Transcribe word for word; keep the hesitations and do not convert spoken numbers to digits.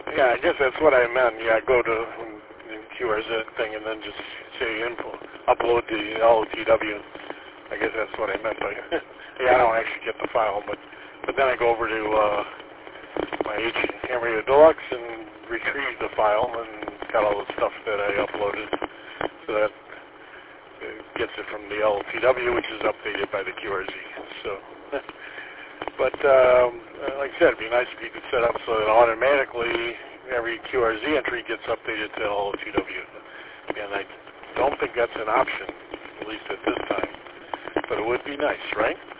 Yeah, I guess that's what I meant. Yeah, go to the Q R Z thing and then just say info, upload the L O T W. I guess that's what I meant by yeah, I don't actually get the file, but but then I go over to uh, my H Ham Radio Deluxe and retrieve the file and got all the stuff that I uploaded, so that it gets it from the L O T W, which is updated by the Q R Z. So, but um, like I said, it'd be nice if you could set up so that automatically every Q R Z entry gets updated to L O T W. And I don't think that's an option, at least at this time. But it would be nice, right?